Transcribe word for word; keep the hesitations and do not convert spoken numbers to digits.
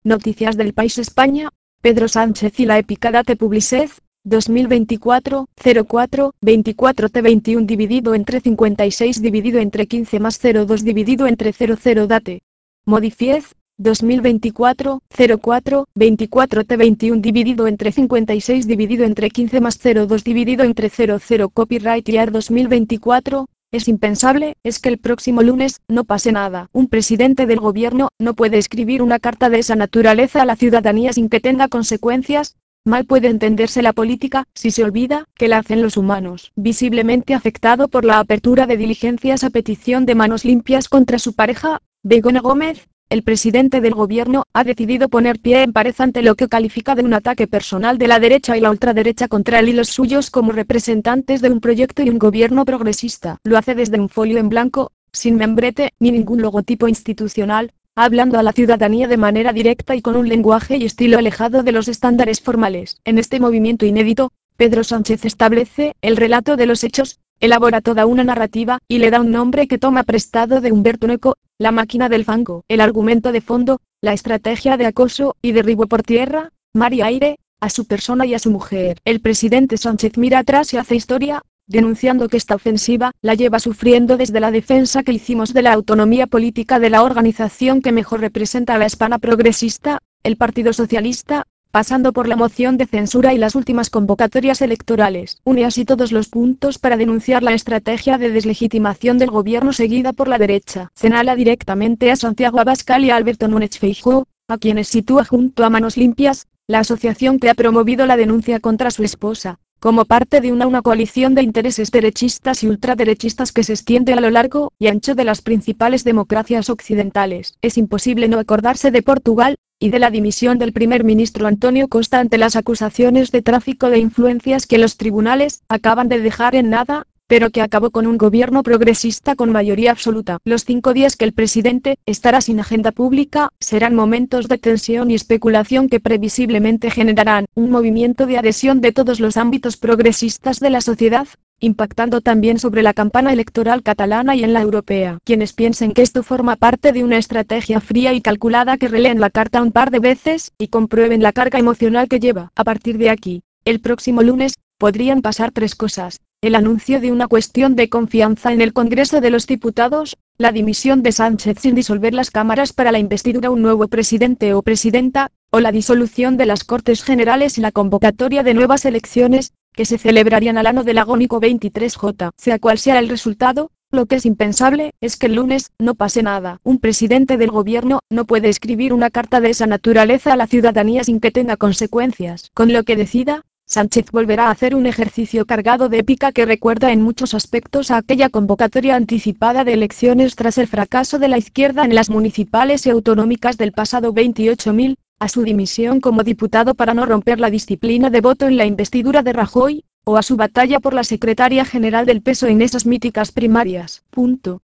Noticias del País España, Pedro Sánchez y la épica Date Publicez, dos mil veinticuatro, cero cuatro, veinticuatro T veintiuno dividido entre cincuenta y seis dividido entre quince más cero dos dividido entre cero cero Date. Modifiez, dos mil veinticuatro, cero cuatro, veinticuatro T veintiuno dividido entre cincuenta y seis dividido entre quince más cero dos dividido entre cero cero Copyright Year dos mil veinticuatro. Es impensable, es que el próximo lunes no pase nada. Un presidente del gobierno no puede escribir una carta de esa naturaleza a la ciudadanía sin que tenga consecuencias. Mal puede entenderse la política, si se olvida, que la hacen los humanos. Visiblemente afectado por la apertura de diligencias a petición de Manos Limpias contra su pareja, Begoña Gómez, el presidente del gobierno ha decidido poner pie en pared ante lo que califica de un ataque personal de la derecha y la ultraderecha contra él y los suyos como representantes de un proyecto y un gobierno progresista. Lo hace desde un folio en blanco, sin membrete ni ningún logotipo institucional, hablando a la ciudadanía de manera directa y con un lenguaje y estilo alejado de los estándares formales. En este movimiento inédito, Pedro Sánchez establece el relato de los hechos, elabora toda una narrativa, y le da un nombre que toma prestado de Humberto Eco, la máquina del fango. El argumento de fondo, la estrategia de acoso y derribo por tierra, mar y aire, a su persona y a su mujer. El presidente Sánchez mira atrás y hace historia, denunciando que esta ofensiva la lleva sufriendo desde la defensa que hicimos de la autonomía política de la organización que mejor representa a la España progresista, el Partido Socialista, pasando por la moción de censura y las últimas convocatorias electorales. Une así todos los puntos para denunciar la estrategia de deslegitimación del gobierno seguida por la derecha. Señala directamente a Santiago Abascal y a Alberto Núñez Feijóo, a quienes sitúa junto a Manos Limpias, la asociación que ha promovido la denuncia contra su esposa, como parte de una, una coalición de intereses derechistas y ultraderechistas que se extiende a lo largo y ancho de las principales democracias occidentales. Es imposible no acordarse de Portugal, y de la dimisión del primer ministro António Costa ante las acusaciones de tráfico de influencias que los tribunales acaban de dejar en nada, pero que acabó con un gobierno progresista con mayoría absoluta. Los cinco días que el presidente estará sin agenda pública serán momentos de tensión y especulación que previsiblemente generarán un movimiento de adhesión de todos los ámbitos progresistas de la sociedad, impactando también sobre la campaña electoral catalana y en la europea. Quienes piensen que esto forma parte de una estrategia fría y calculada que releen la carta un par de veces y comprueben la carga emocional que lleva. A partir de aquí, el próximo lunes, podrían pasar tres cosas: el anuncio de una cuestión de confianza en el Congreso de los Diputados, la dimisión de Sánchez sin disolver las cámaras para la investidura de un nuevo presidente o presidenta, o la disolución de las Cortes Generales y la convocatoria de nuevas elecciones, que se celebrarían al año del agónico veintitrés J. Sea cual sea el resultado, lo que es impensable es que el lunes no pase nada. Un presidente del gobierno no puede escribir una carta de esa naturaleza a la ciudadanía sin que tenga consecuencias. Con lo que decida, Sánchez volverá a hacer un ejercicio cargado de épica que recuerda en muchos aspectos a aquella convocatoria anticipada de elecciones tras el fracaso de la izquierda en las municipales y autonómicas del pasado veintiocho mil, a su dimisión como diputado para no romper la disciplina de voto en la investidura de Rajoy, o a su batalla por la secretaria general del P S O E en esas míticas primarias. Punto.